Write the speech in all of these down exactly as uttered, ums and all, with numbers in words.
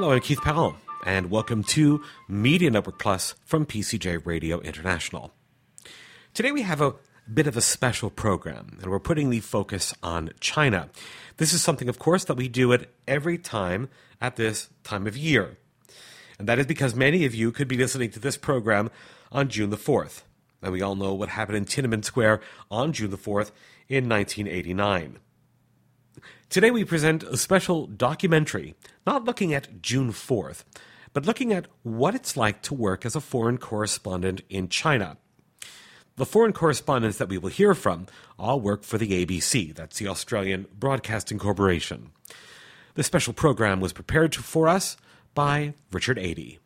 Hello, I'm Keith Powell, and welcome to Media Network Plus from P C J Radio International. Today we have a bit of a special program, and we're putting the focus on China. This is something, of course, that we do at every time at this time of year. And that is because many of you could be listening to this program on June the fourth. And we all know what happened in Tiananmen Square on June the fourth in nineteen eighty-nine. Today we present a special documentary, not looking at June fourth, but looking at what it's like to work as a foreign correspondent in China. The foreign correspondents that we will hear from all work for the A B C, that's the Australian Broadcasting Corporation. This special program was prepared for us by Richard Adey.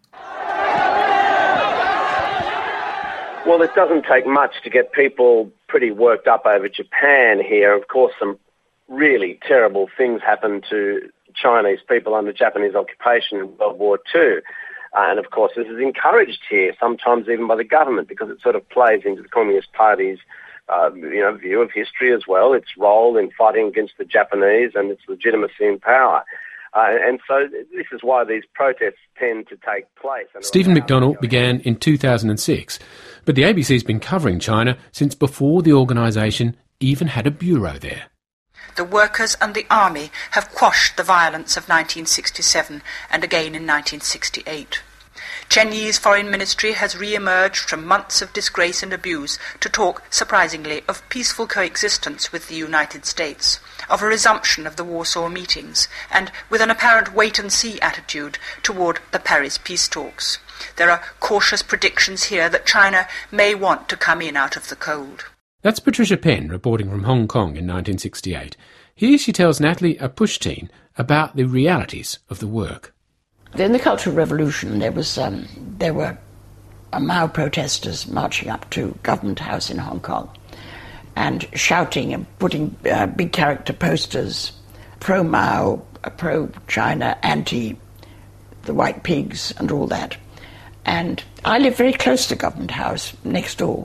Well, it doesn't take much to get people pretty worked up over Japan here. Of course, some really terrible things happened to Chinese people under Japanese occupation in World War Two. Uh, and, of course, this is encouraged here, sometimes even by the government, because it sort of plays into the Communist Party's uh, you know, view of history as well, its role in fighting against the Japanese and its legitimacy in power. Uh, and so this is why these protests tend to take place. Stephen McDonnell began in two thousand six, but the A B C's been covering China since before the organisation even had a bureau there. The workers and the army have quashed the violence of nineteen sixty-seven and again in nineteen sixty-eight. Chen Yi's foreign ministry has re-emerged from months of disgrace and abuse to talk, surprisingly, of peaceful coexistence with the United States, of a resumption of the Warsaw meetings, and with an apparent wait-and-see attitude toward the Paris peace talks. There are cautious predictions here that China may want to come in out of the cold. That's Patricia Penn reporting from Hong Kong in nineteen sixty-eight. Here she tells Natalie Apushtin about the realities of the work. In the Cultural Revolution, there was um, there were uh, Mao protesters marching up to Government House in Hong Kong and shouting and putting uh, big character posters, pro-Mao, uh, pro-China, anti the white pigs and all that. And I live very close to Government House, next door.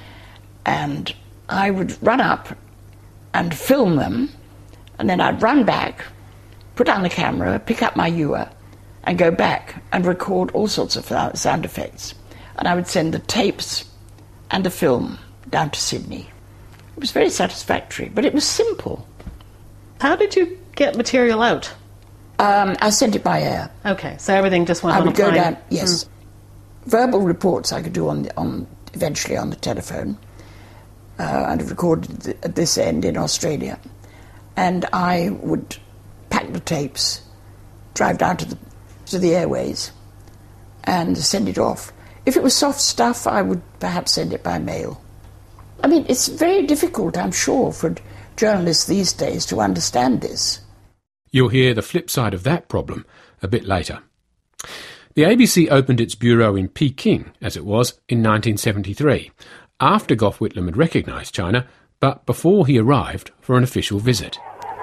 And I would run up and film them, and then I'd run back, put down the camera, pick up my ewer, and go back and record all sorts of sound effects. And I would send the tapes and the film down to Sydney. It was very satisfactory, but it was simple. How did you get material out? Um, I sent it by air. Okay, so everything just went I on a would go plane. down, yes. Mm. Verbal reports I could do on the, on eventually on the telephone. Uh, I'd recorded th- at this end in Australia. And I would pack the tapes, drive down to the to the airways, and send it off. If it was soft stuff, I would perhaps send it by mail. I mean, it's very difficult, I'm sure, for journalists these days to understand this. You'll hear the flip side of that problem a bit later. The A B C opened its bureau in Peking, as it was, in nineteen seventy-three, after Gough Whitlam had recognised China, but before he arrived for an official visit.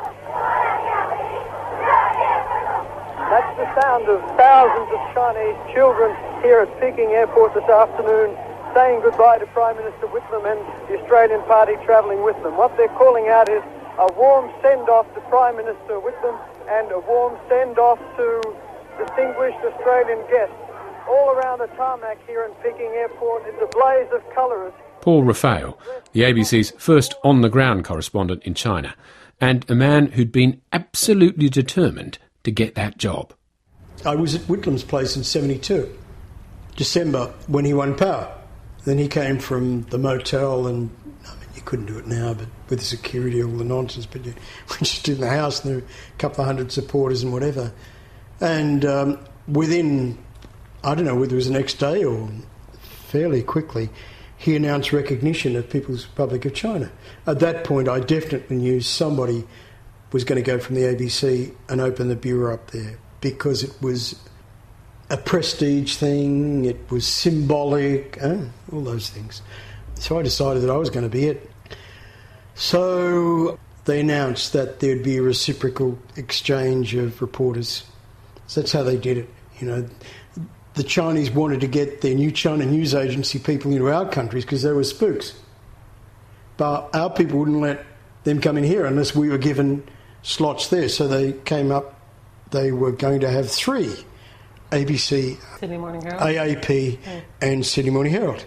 That's the sound of thousands of Chinese children here at Peking Airport this afternoon, saying goodbye to Prime Minister Whitlam and the Australian party travelling with them. What they're calling out is a warm send-off to Prime Minister Whitlam and a warm send-off to distinguished Australian guests. All around the tarmac here in Peking Airport is a blaze of colours. Paul Raphael, the A B C's first on-the-ground correspondent in China, and a man who'd been absolutely determined to get that job. I was at Whitlam's place in seventy-two, December, when he won power. Then he came from the motel, and I mean, you couldn't do it now, but with the security, all the nonsense, but you were just in the house, and there were a couple of hundred supporters and whatever. And um, within, I don't know whether it was the next day or fairly quickly, he announced recognition of People's Republic of China. At that point, I definitely knew somebody was going to go from the A B C and open the bureau up there, because it was a prestige thing, it was symbolic, eh, all those things. So I decided that I was going to be it. So they announced that there'd be a reciprocal exchange of reporters. So that's how they did it. You know, the Chinese wanted to get their new China news agency people into our countries because they were spooks. But our people wouldn't let them come in here unless we were given slots there. So they came up, they were going to have three A B C, Sydney Morning Herald, A A P, yeah. and Sydney Morning Herald.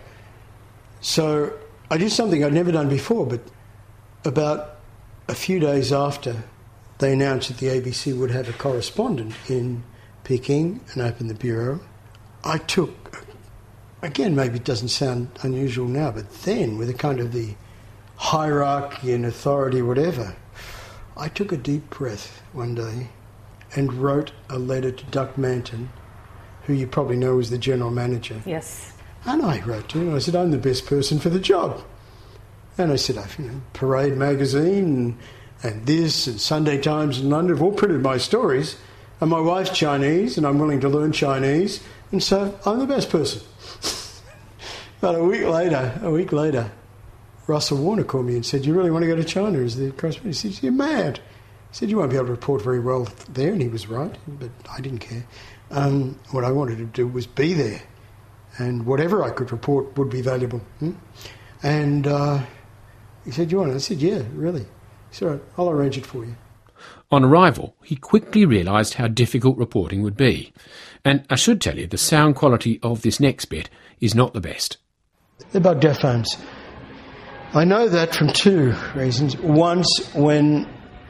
So I did something I'd never done before, but about a few days after they announced that the A B C would have a correspondent in Peking and open the bureau, I took, again, maybe it doesn't sound unusual now, but then with a kind of the hierarchy and authority, whatever, I took a deep breath one day and wrote a letter to Duck Manton, who you probably know was the general manager. Yes. And I wrote to him, and I said, I'm the best person for the job. And I said, I've, you know, Parade magazine and, and this and Sunday Times in London have all printed my stories. And my wife's Chinese, and I'm willing to learn Chinese, and so I'm the best person. But a week later, a week later, Russell Warner called me and said, you really want to go to China as the correspondent? He said, you're mad. He said, you won't be able to report very well there, and he was right, but I didn't care. Um, what I wanted to do was be there, and whatever I could report would be valuable. Hmm? And uh, he said, you want it? I said, yeah, really. He said, all right, I'll arrange it for you. On arrival, he quickly realised how difficult reporting would be. And I should tell you, the sound quality of this next bit is not the best. They're Baghdad phones. I know that from two reasons. Once, when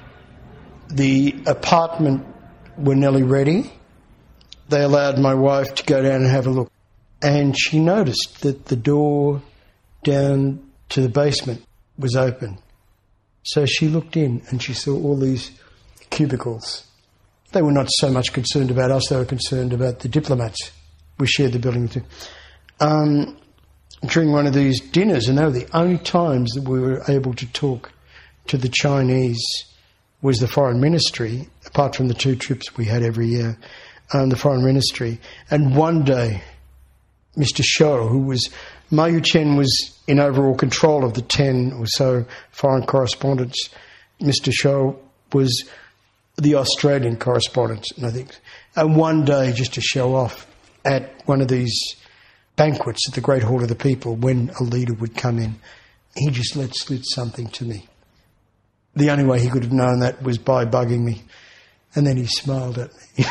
the apartment were nearly ready, they allowed my wife to go down and have a look. And she noticed that the door down to the basement was open. So she looked in and she saw all these cubicles. They were not so much concerned about us, they were concerned about the diplomats we shared the building with. Um, during one of these dinners, and they were the only times that we were able to talk to the Chinese, was the foreign ministry, apart from the two trips we had every year, um, the foreign ministry. And one day, Mister Shou, who was, Ma Yu-chen was in overall control of the ten or so foreign correspondents. Mister Shou was the Australian correspondent, I think. And one day, just to show off, at one of these banquets at the Great Hall of the People, when a leader would come in, he just let slip something to me. The only way he could have known that was by bugging me. And then he smiled at me.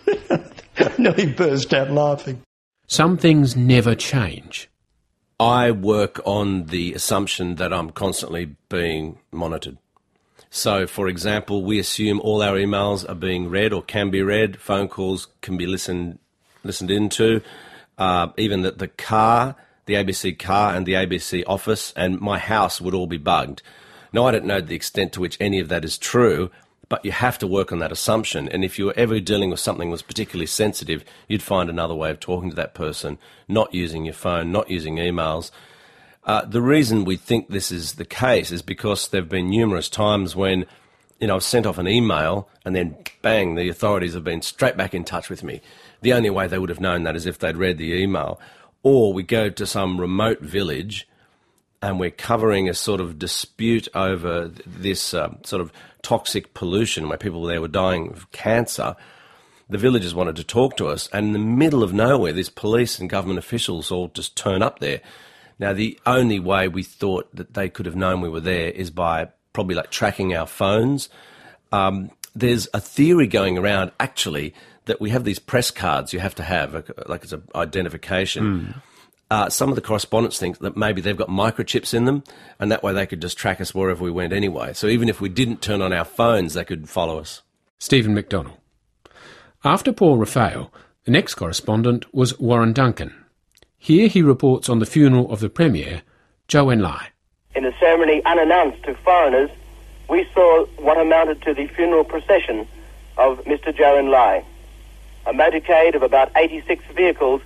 I nearly burst out laughing. Some things never change. I work on the assumption that I'm constantly being monitored. So, for example, we assume all our emails are being read or can be read, phone calls can be listened listened into, uh, even that the car, the A B C car and the A B C office and my house would all be bugged. Now, I don't know the extent to which any of that is true, but you have to work on that assumption. And if you were ever dealing with something that was particularly sensitive, you'd find another way of talking to that person, not using your phone, not using emails. Uh, the reason we think this is the case is because there have been numerous times when, you know, I've sent off an email and then, bang, the authorities have been straight back in touch with me. The only way they would have known that is if they'd read the email. Or we go to some remote village and we're covering a sort of dispute over this uh, sort of toxic pollution where people there were dying of cancer. The villagers wanted to talk to us, and in the middle of nowhere, these police and government officials all just turn up there. Now, the only way we thought that they could have known we were there is by probably like tracking our phones. Um, there's a theory going around, actually, that we have these press cards you have to have, like it's an identification. Mm. Uh, some of the correspondents think that maybe they've got microchips in them, and that way they could just track us wherever we went anyway. So even if we didn't turn on our phones, they could follow us. Stephen McDonnell. After Paul Raffaele, the next correspondent was Warren Duncan. Here he reports on the funeral of the Premier, Zhou Enlai. In a ceremony unannounced to foreigners, we saw what amounted to the funeral procession of Mister Zhou Enlai, a motorcade of about eighty-six vehicles,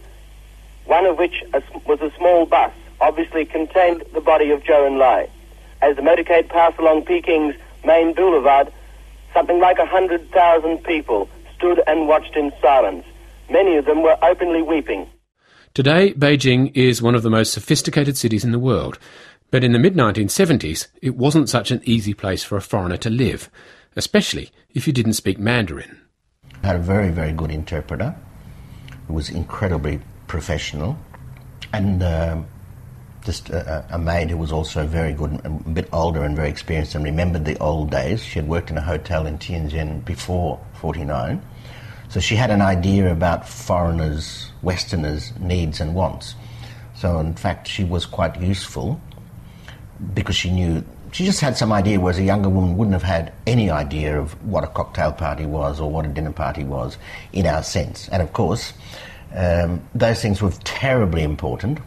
one of which was a small bus, obviously contained the body of Zhou Enlai. As the motorcade passed along Peking's main boulevard, something like one hundred thousand people stood and watched in silence. Many of them were openly weeping. Today, Beijing is one of the most sophisticated cities in the world, but in the mid nineteen seventies, it wasn't such an easy place for a foreigner to live, especially if you didn't speak Mandarin. I had a very, very good interpreter who was incredibly professional, and uh, just a, a maid who was also very good, a bit older and very experienced and remembered the old days. She had worked in a hotel in Tianjin before forty-nine, So she had an idea about foreigners, Westerners' needs and wants. So in fact she was quite useful because she knew, she just had some idea, whereas a younger woman wouldn't have had any idea of what a cocktail party was or what a dinner party was in our sense. And of course, um, those things were terribly important.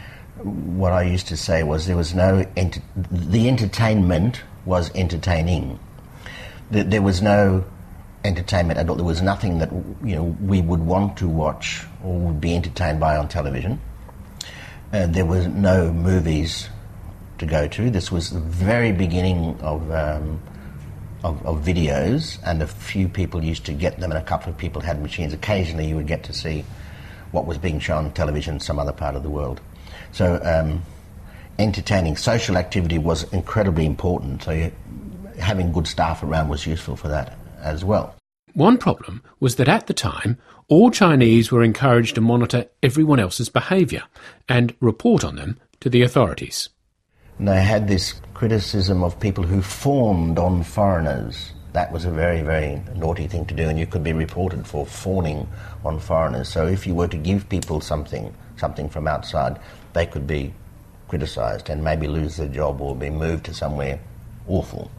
What I used to say was there was no, ent- the entertainment was entertaining. There was no entertainment at all. There was nothing that, you know, we would want to watch or would be entertained by on television. Uh, there was no movies to go to. This was the very beginning of, um, of of videos, and a few people used to get them, and a couple of people had machines. Occasionally you would get to see what was being shown on television in some other part of the world. So um, entertaining, social activity was incredibly important. So you, having good staff around was useful for that as well. One problem was that at the time, all Chinese were encouraged to monitor everyone else's behaviour and report on them to the authorities. And they had this criticism of people who fawned on foreigners. That was a very, very naughty thing to do, and you could be reported for fawning on foreigners. So if you were to give people something, something from outside, they could be criticised and maybe lose their job or be moved to somewhere awful.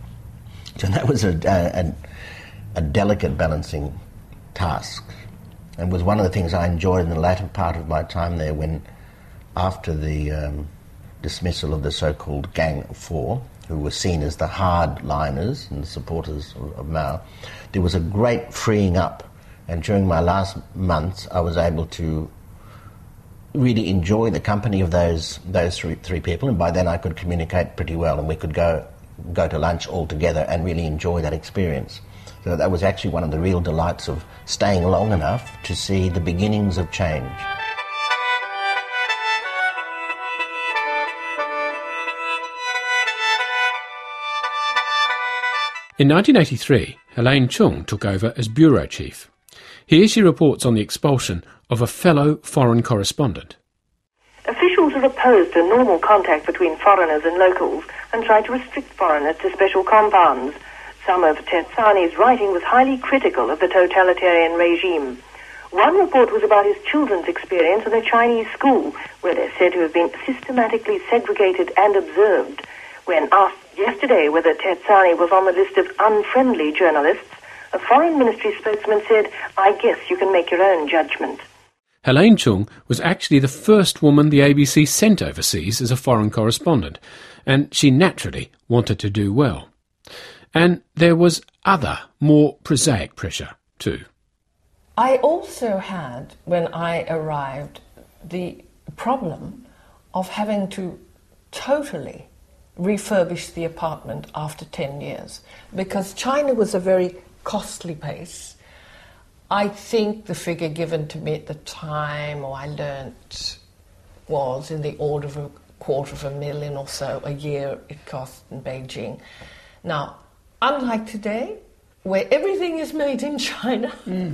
So that was a, a, a delicate balancing task, and was one of the things I enjoyed in the latter part of my time there, when after the um, dismissal of the so-called Gang of Four, who were seen as the hardliners and the supporters of, of Mao, there was a great freeing up, and during my last months I was able to really enjoy the company of those those three, three people, and by then I could communicate pretty well, and we could go go to lunch all together and really enjoy that experience. So that was actually one of the real delights of staying long enough to see the beginnings of change. In nineteen eighty-three, Helene Chung took over as bureau chief. Here she reports on the expulsion of a fellow foreign correspondent. Officials are opposed to normal contact between foreigners and locals and try to restrict foreigners to special compounds. Some of Terzani's writing was highly critical of the totalitarian regime. One report was about his children's experience in a Chinese school, where they're said to have been systematically segregated and observed. When asked yesterday whether Terzani was on the list of unfriendly journalists, a foreign ministry spokesman said, "I guess you can make your own judgment." Helene Chung was actually the first woman the A B C sent overseas as a foreign correspondent, and she naturally wanted to do well. And there was other, more prosaic pressure too. I also had, when I arrived, the problem of having to totally refurbish the apartment after ten years, because China was a very costly place. I think the figure given to me at the time, or I learnt, was in the order of a quarter of a million or so a year it cost in Beijing. Now, unlike today, where everything is made in China, mm.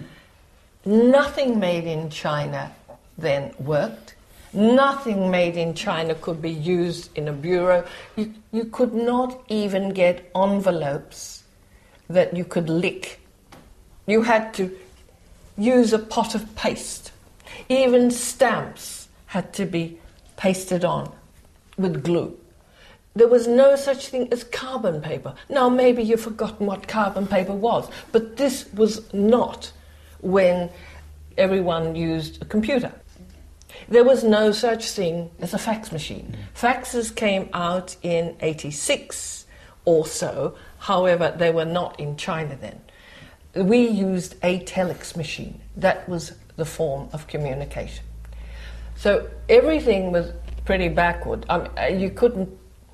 nothing made in China then worked. Nothing made in China could be used in a bureau. You, you could not even get envelopes that you could lick. You had to use a pot of paste. Even stamps had to be pasted on with glue. There was no such thing as carbon paper. Now, maybe you've forgotten what carbon paper was, but this was not when everyone used a computer. There was no such thing as a fax machine. Faxes came out in eighty-six or so. However, they were not in China then. We used a telex machine. That was the form of communication. So everything was pretty backward. I mean, you couldn't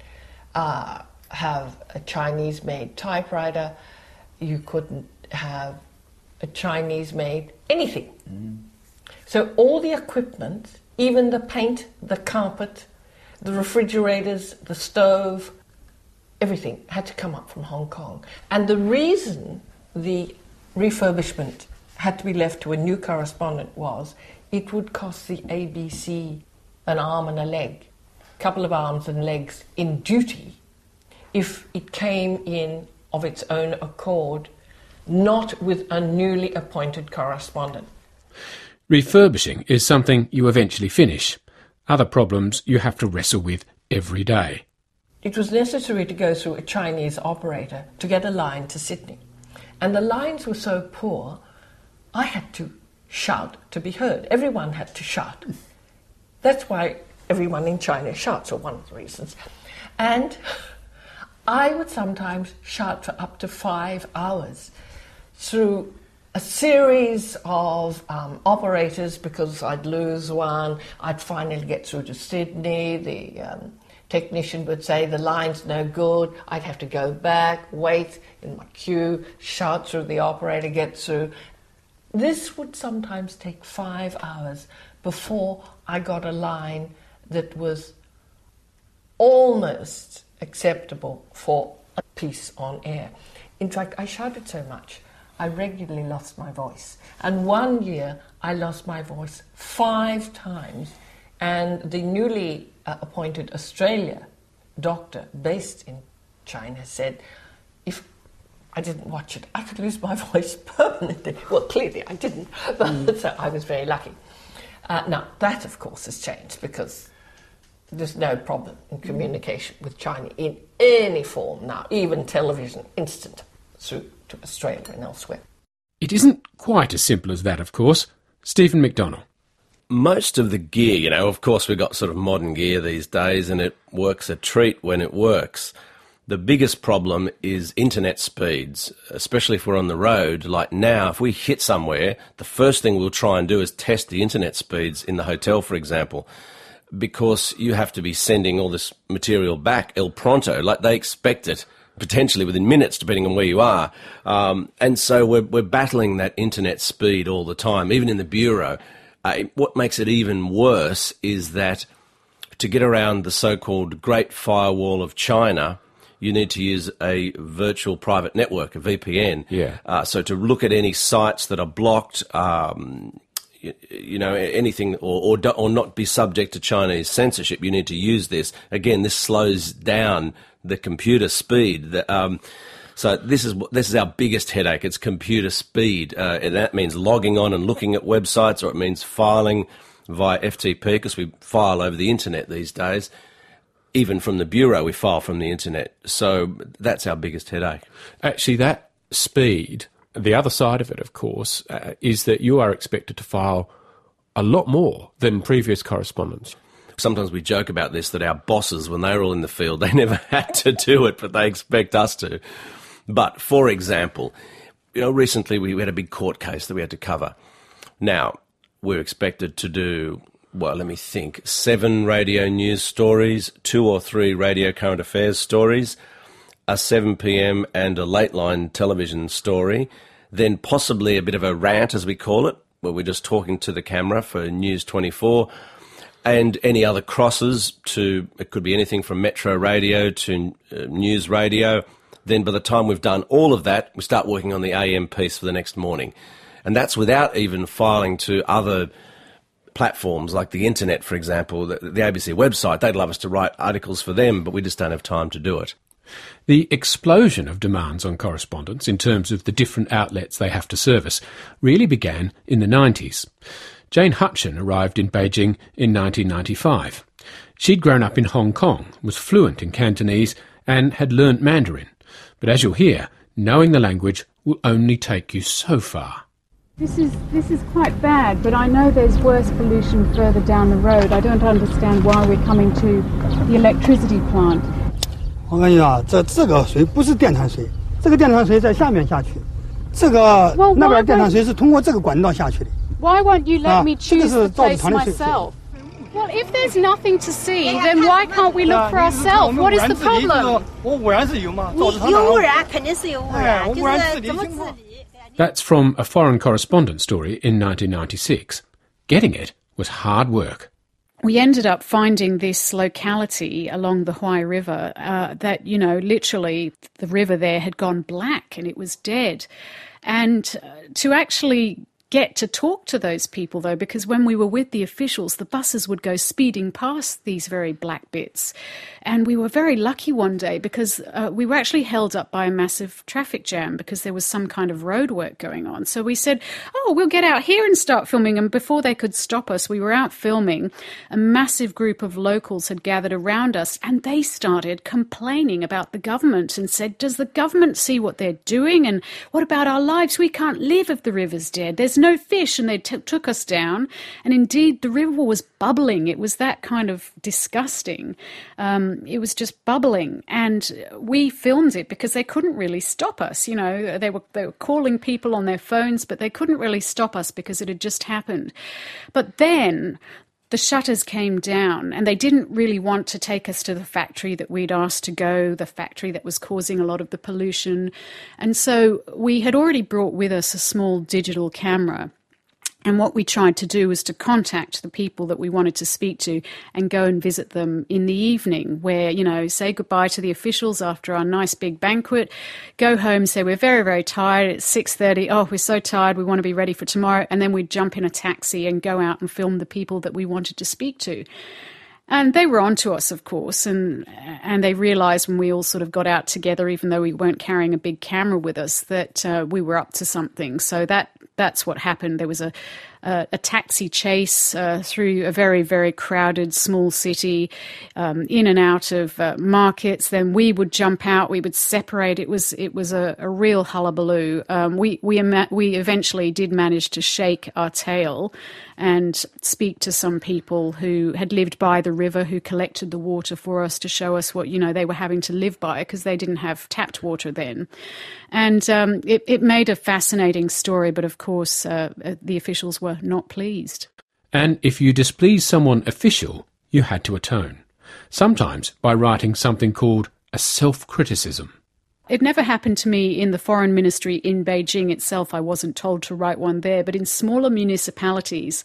uh, have a Chinese-made typewriter. You couldn't have a Chinese-made anything. Mm. So all the equipment, even the paint, the carpet, the refrigerators, the stove, everything had to come up from Hong Kong. And the reason the refurbishment had to be left to a new correspondent was it would cost the A B C an arm and a leg, a couple of arms and legs in duty, if it came in of its own accord not with a newly appointed correspondent. Refurbishing is something you eventually finish. Other problems you have to wrestle with every day. It was necessary to go through a Chinese operator to get a line to Sydney. And the lines were so poor, I had to shout to be heard. Everyone had to shout. That's why everyone in China shouts, or one of the reasons. And I would sometimes shout for up to five hours through a series of um, operators, because I'd lose one. I'd finally get through to Sydney. The um, technician would say the line's no good. I'd have to go back, wait in my queue, shout through the operator, get through. This would sometimes take five hours before I got a line that was almost acceptable for a piece on air. In fact, I shouted so much, I regularly lost my voice. And one year, I lost my voice five times. And the newly uh, appointed Australia doctor based in China said, if I didn't watch it, I could lose my voice permanently. Well, clearly I didn't, but mm. so I was very lucky. Uh, now, that, of course, has changed, because there's no problem in communication with China in any form now, even television, instant through to Australia and elsewhere. It isn't quite as simple as that, of course. Stephen McDonnell. Most of the gear, you know, of course we've got sort of modern gear these days and it works a treat when it works. The biggest problem is internet speeds, especially if we're on the road. Like now, if we hit somewhere, the first thing we'll try and do is test the internet speeds in the hotel, for example, because you have to be sending all this material back el pronto, like they expect it potentially within minutes, depending on where you are. Um, and so we're, we're battling that internet speed all the time, even in the bureau. Uh, what makes it even worse is that to get around the so-called Great Firewall of China, you need to use a virtual private network, a V P N. Yeah. Uh, so to look at any sites that are blocked, um, you, you know, anything, or, or do, or not be subject to Chinese censorship, you need to use this. Again, this slows down the computer speed. The, um, so this is this is our biggest headache. It's computer speed, uh, and that means logging on and looking at websites, or it means filing via F T P, because we file over the internet these days. Even from the bureau, we file from the internet. So that's our biggest headache. Actually, that speed, the other side of it, of course, uh, is that you are expected to file a lot more than previous correspondence. Sometimes we joke about this, that our bosses, when they were all in the field, they never had to do it, but they expect us to. But, for example, you know, recently we had a big court case that we had to cover. Now, we're expected to do, well, let me think, seven radio news stories, two or three radio current affairs stories, a seven p.m. and a late line television story, then possibly a bit of a rant, as we call it, where we're just talking to the camera for News twenty-four, and any other crosses to, it could be anything from Metro Radio to uh, News Radio. Then by the time we've done all of that, we start working on the A M piece for the next morning. And that's without even filing to other platforms like the internet, for example, the, the A B C website. They'd love us to write articles for them, but we just don't have time to do it. The explosion of demands on correspondence in terms of the different outlets they have to service really began in the nineties. Jane Hutchin arrived in Beijing in nineteen ninety-five. She'd grown up in Hong Kong, was fluent in Cantonese and had learnt Mandarin. But as you'll hear, knowing the language will only take you so far. This is this is quite bad, but I know there's worse pollution further down the road. I don't understand why we're coming to the electricity plant. 我跟你讲，这这个水不是电潭水，这个电潭水在下面下去，这个那边电潭水是通过这个管道下去的。 Why won't you let me choose the place myself? Well, if there's nothing to see, then why can't we look for ourselves? What is the problem? 我污染是有嘛？ 有污染肯定是有污染，就是怎么治理。 That's from a foreign correspondent story in nineteen ninety-six. Getting it was hard work. We ended up finding this locality along the Huai River uh, that, you know, literally the river there had gone black and it was dead. And uh, to actually get to talk to those people, though, because when we were with the officials, the buses would go speeding past these very black bits. And we were very lucky one day because uh, we were actually held up by a massive traffic jam because there was some kind of road work going on. So we said, oh, we'll get out here and start filming. And before they could stop us, we were out filming. A massive group of locals had gathered around us and they started complaining about the government and said, does the government see what they're doing? And what about our lives? We can't live if the river's dead. There's no fish. And they t- took us down. And indeed, the river was bubbling. It was that kind of disgusting. Um, it was just bubbling. And we filmed it because they couldn't really stop us. You know, they were, they were calling people on their phones, but they couldn't really stop us because it had just happened. But then the shutters came down and they didn't really want to take us to the factory that we'd asked to go, the factory that was causing a lot of the pollution. And so we had already brought with us a small digital camera. And what we tried to do was to contact the people that we wanted to speak to and go and visit them in the evening where, you know, say goodbye to the officials after our nice big banquet, go home, say we're very, very tired, it's six thirty, oh, we're so tired, we want to be ready for tomorrow, and then we'd jump in a taxi and go out and film the people that we wanted to speak to. And they were on to us, of course, and and they realised when we all sort of got out together, even though we weren't carrying a big camera with us, that uh, we were up to something. So that that's what happened. There was a a, a taxi chase uh, through a very, very crowded small city, um, in and out of uh, markets. Then we would jump out, we would separate. It was it was a, a real hullabaloo. Um, we we we eventually did manage to shake our tail and speak to some people who had lived by the river, who collected the water for us to show us what, you know, they were having to live by because they didn't have tapped water then. And um, it, it made a fascinating story, but of course uh, the officials were not pleased. And if you displeased someone official, you had to atone, sometimes by writing something called a self-criticism. It never happened to me in the foreign ministry in Beijing itself. I wasn't told to write one there, but in smaller municipalities,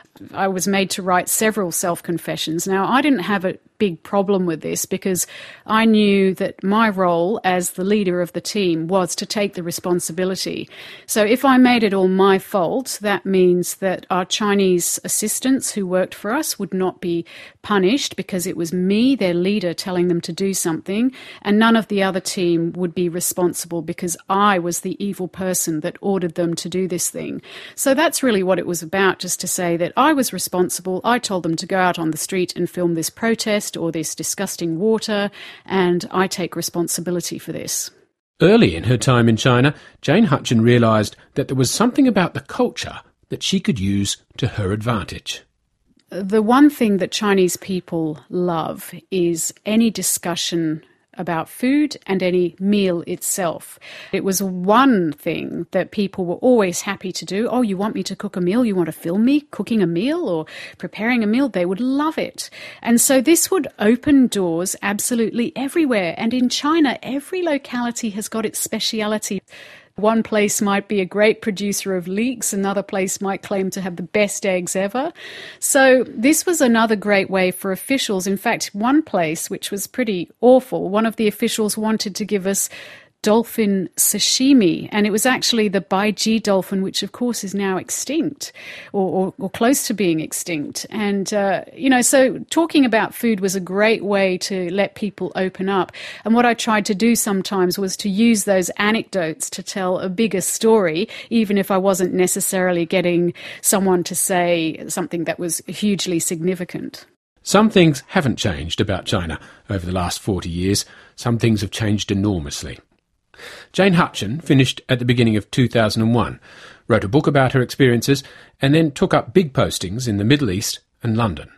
I was made to write several self-confessions. Now, I didn't have a big problem with this because I knew that my role as the leader of the team was to take the responsibility. So if I made it all my fault, that means that our Chinese assistants who worked for us would not be punished because it was me, their leader, telling them to do something, and none of the other team would be responsible because I was the evil person that ordered them to do this thing. So that's really what it was about, just to say that I was responsible. I told them to go out on the street and film this protest or this disgusting water, and I take responsibility for this. Early in her time in China, Jane Hutchin realised that there was something about the culture that she could use to her advantage. The one thing that Chinese people love is any discussion about food and any meal itself. It was one thing that people were always happy to do. Oh, you want me to cook a meal? You want to film me cooking a meal or preparing a meal? They would love it. And so this would open doors absolutely everywhere. And in China, every locality has got its speciality. One place might be a great producer of leeks, another place might claim to have the best eggs ever. So this was another great way for officials. In fact, one place, which was pretty awful, one of the officials wanted to give us dolphin sashimi, and it was actually the Baiji dolphin, which of course is now extinct or, or, or close to being extinct. And, uh, you know, so talking about food was a great way to let people open up. And what I tried to do sometimes was to use those anecdotes to tell a bigger story, even if I wasn't necessarily getting someone to say something that was hugely significant. Some things haven't changed about China over the last forty years. Some things have changed enormously. Jane Hutchin finished at the beginning of two thousand one, wrote a book about her experiences, and then took up big postings in the Middle East and London.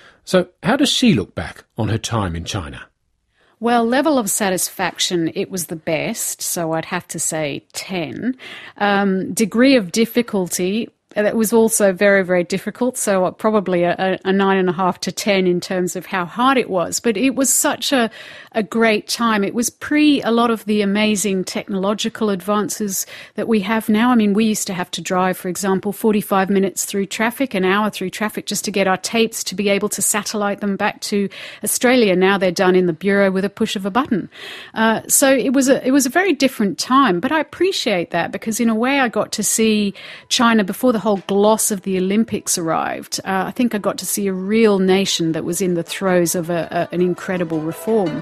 So how does she look back on her time in China? Well, level of satisfaction, it was the best, so I'd have to say ten. Um, degree of difficulty, that was also very, very difficult. So probably a, a nine and a half to ten in terms of how hard it was. But it was such a, a great time. It was pre a lot of the amazing technological advances that we have now. I mean, we used to have to drive, for example, forty-five minutes through traffic, an hour through traffic, just to get our tapes to be able to satellite them back to Australia. Now they're done in the bureau with a push of a button. Uh, so it was a it was a very different time. But I appreciate that because in a way I got to see China before the whole gloss of the Olympics arrived. Uh, I think I got to see a real nation that was in the throes of a, a, an incredible reform.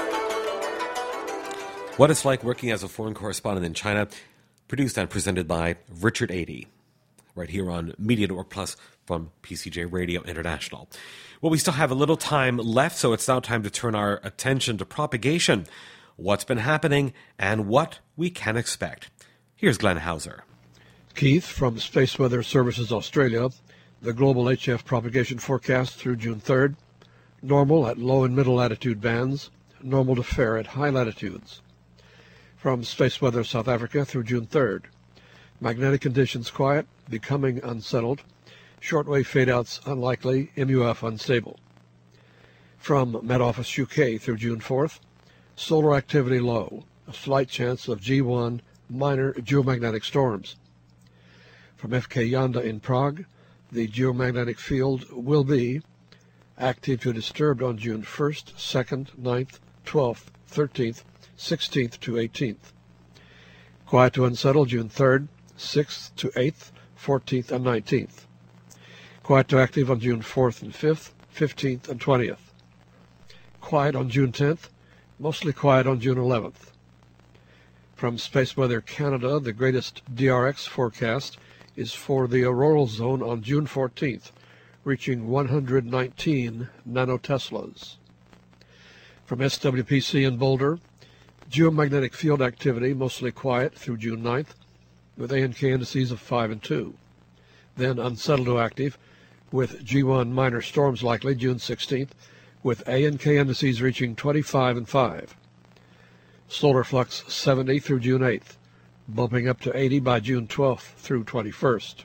What it's like working as a foreign correspondent in China, produced and presented by Richard Adey, right here on Media Network Plus from P C J Radio International. Well, we still have a little time left, so it's now time to turn our attention to propagation, what's been happening, and what we can expect. Here's Glenn Hauser. Keith from Space Weather Services Australia, the global H F propagation forecast through June third, normal at low and middle latitude bands, normal to fair at high latitudes. From Space Weather South Africa through June third, magnetic conditions quiet, becoming unsettled, shortwave fade-outs unlikely, M U F unstable. From Met Office U K through June fourth, solar activity low, a slight chance of G one minor geomagnetic storms. From F K Yanda in Prague, the geomagnetic field will be active to disturbed on June first, second, ninth, twelfth, thirteenth, sixteenth to eighteenth. Quiet to unsettled June third, sixth to eighth, fourteenth and nineteenth. Quiet to active on June fourth and fifth, fifteenth and twentieth. Quiet on June tenth, mostly quiet on June eleventh. From Space Weather Canada, the greatest D R X forecast is for the auroral zone on June fourteenth, reaching one hundred nineteen nanoteslas. From S W P C in Boulder, geomagnetic field activity mostly quiet through June ninth, with A and K indices of five and two. Then unsettled to active, with G one minor storms likely June sixteenth, with A and K indices reaching twenty-five and five. Solar flux seventy through June eighth, bumping up to eighty by June twelfth through twenty-first.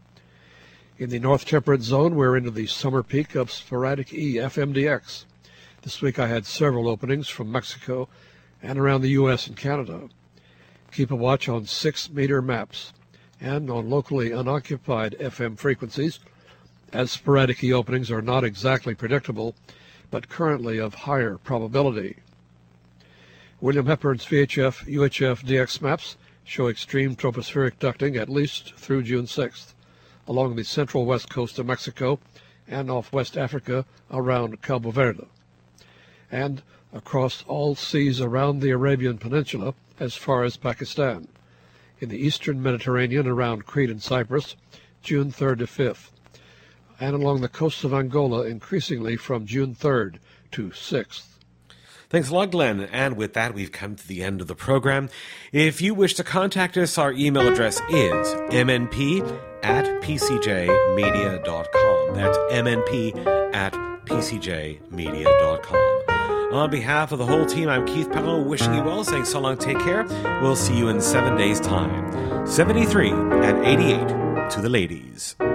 In the North Temperate Zone, we're into the summer peak of sporadic E F M D X. This week I had several openings from Mexico and around the U S and Canada. Keep a watch on six-meter maps and on locally unoccupied F M frequencies, as sporadic E openings are not exactly predictable, but currently of higher probability. William Hepburn's V H F U H F D X maps show extreme tropospheric ducting at least through June sixth, along the central west coast of Mexico and off West Africa around Cabo Verde, and across all seas around the Arabian Peninsula as far as Pakistan, in the eastern Mediterranean around Crete and Cyprus, June third to fifth, and along the coast of Angola increasingly from June third to sixth. Thanks a lot, Glenn. And with that, we've come to the end of the program. If you wish to contact us, our email address is m n p at p c j media dot com. That's m n p at p c j media dot com. On behalf of the whole team, I'm Keith Powell, wishing you well, saying so long, take care. We'll see you in seven days' time. seventy-three and eighty-eight to the ladies.